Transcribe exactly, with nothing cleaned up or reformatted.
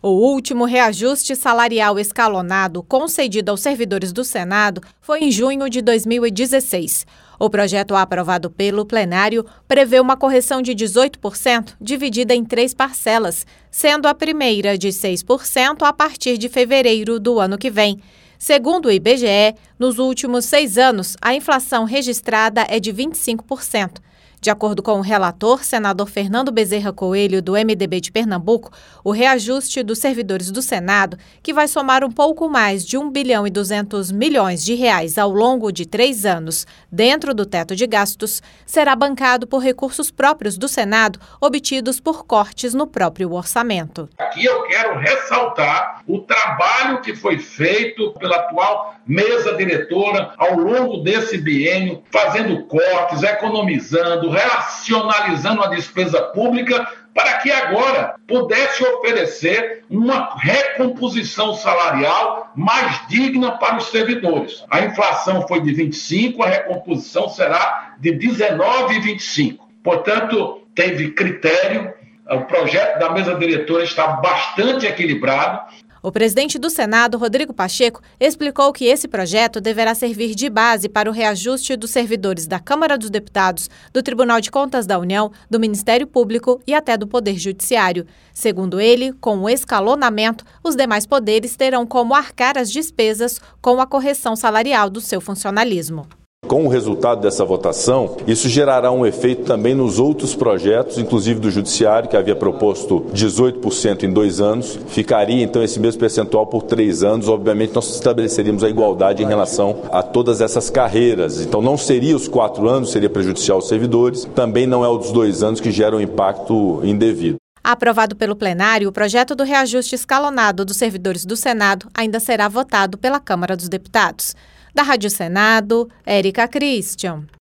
O último reajuste salarial escalonado concedido aos servidores do Senado foi em junho de dois mil e dezesseis. O projeto aprovado pelo plenário prevê uma correção de dezoito por cento dividida em três parcelas, sendo a primeira de seis por cento a partir de fevereiro do ano que vem. Segundo o I B G E, nos últimos seis anos, a inflação registrada é de vinte e cinco por cento. De acordo com o relator, senador Fernando Bezerra Coelho, do M D B de Pernambuco, o reajuste dos servidores do Senado, que vai somar um pouco mais de um bilhão e duzentos milhões de reais ao longo de três anos, dentro do teto de gastos, será bancado por recursos próprios do Senado, obtidos por cortes no próprio orçamento. Aqui eu quero ressaltar o trabalho que foi feito pela atual mesa diretora ao longo desse biênio, fazendo cortes, economizando, racionalizando a despesa pública para que agora pudesse oferecer uma recomposição salarial mais digna para os servidores. A inflação foi de vinte e cinco, a recomposição será de dezenove vírgula vinte e cinco. Portanto, teve critério, o projeto da mesa diretora está bastante equilibrado. O presidente do Senado, Rodrigo Pacheco, explicou que esse projeto deverá servir de base para o reajuste dos servidores da Câmara dos Deputados, do Tribunal de Contas da União, do Ministério Público e até do Poder Judiciário. Segundo ele, com o escalonamento, os demais poderes terão como arcar as despesas com a correção salarial do seu funcionalismo. Com o resultado dessa votação, isso gerará um efeito também nos outros projetos, inclusive do Judiciário, que havia proposto dezoito por cento em dois anos. Ficaria, então, esse mesmo percentual por três anos. Obviamente, nós estabeleceríamos a igualdade em relação a todas essas carreiras. Então, não seria os quatro anos, seria prejudicial aos servidores. Também não é o dos dois anos que gera um impacto indevido. Aprovado pelo plenário, o projeto do reajuste escalonado dos servidores do Senado ainda será votado pela Câmara dos Deputados. Da Rádio Senado, Érica Christian.